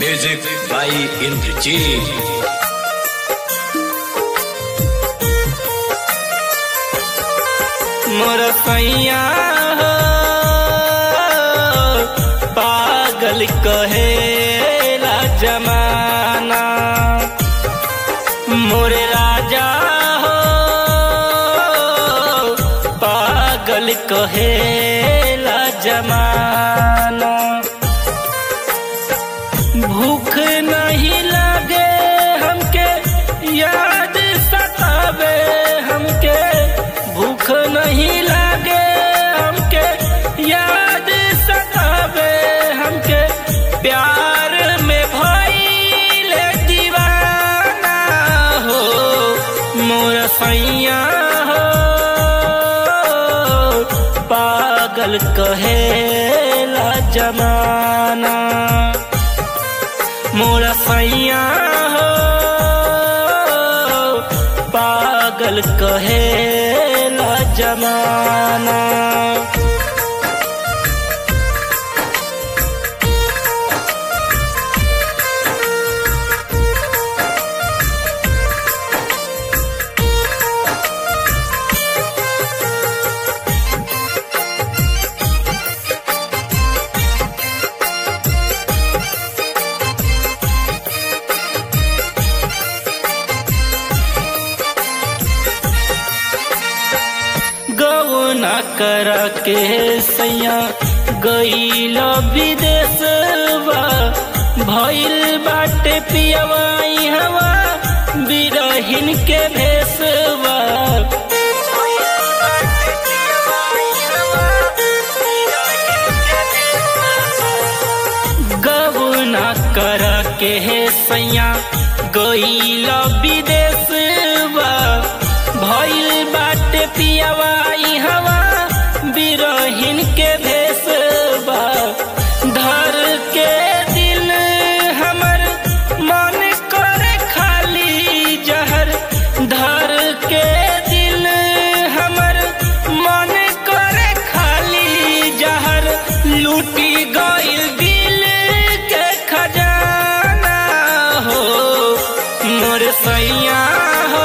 Music by Indrajit. मोर सैया हो पागल कहेला जमाना, मोरे राजा हो पागल कहेला जमाना। भूख नहीं लगे हमके याद सतावे हमके, भूख नहीं लगे हमके याद सतावे हमके, प्यार में भइले दीवाना हो मोर सैया हो पागल कहेला जमाना। मोर सैया हो पागल कहेला जमाना। गौना करा के सैया गईल विदेशवा, भइल बाटे पियवाई हवा बिरहिन के भेसवा। गौना करा के सैया गईल विदेशवा, भइल बाटे पियवाई हवा बिरहिन के भेसवा। धर के दिल हमर मन करे खाली जहर, धर के दिल हमर मन करे खाली जहर, लूटी गइल दिल के खजाना हो मोर सैया हो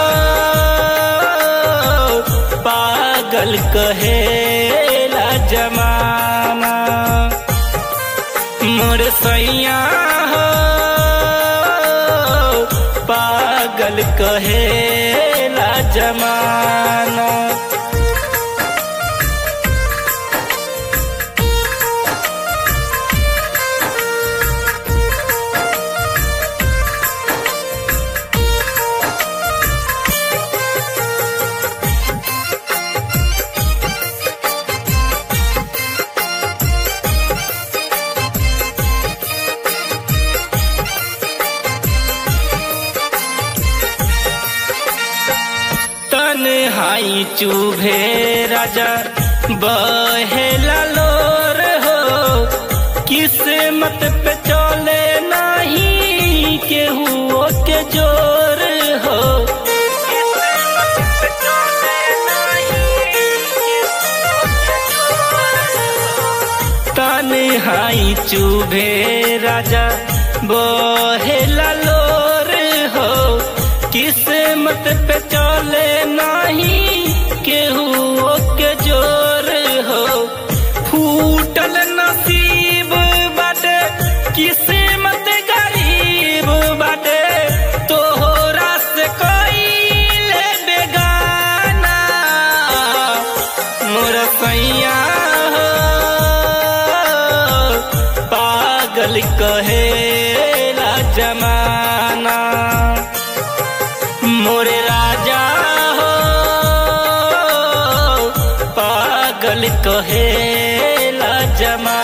पागल कहेला जमाना। मोर सैया हो पागल कहेला जमाना। तन्हाई चुभे राजा बहेला लोर हो, किस्मत पे चले नहीं केहू के जोर हो। तन्हाई चुभे राजा बहेला लोर हो, किस्मत पे चले नहीं केहू के जोर हो। फूटल नसीब बाटे किस्मत गरीब बाटे, तोहरा से कइले बेगाना मोर सैया हो पागल कहेला जमाना। मोरे राजा हो पागल कहेला जमाना।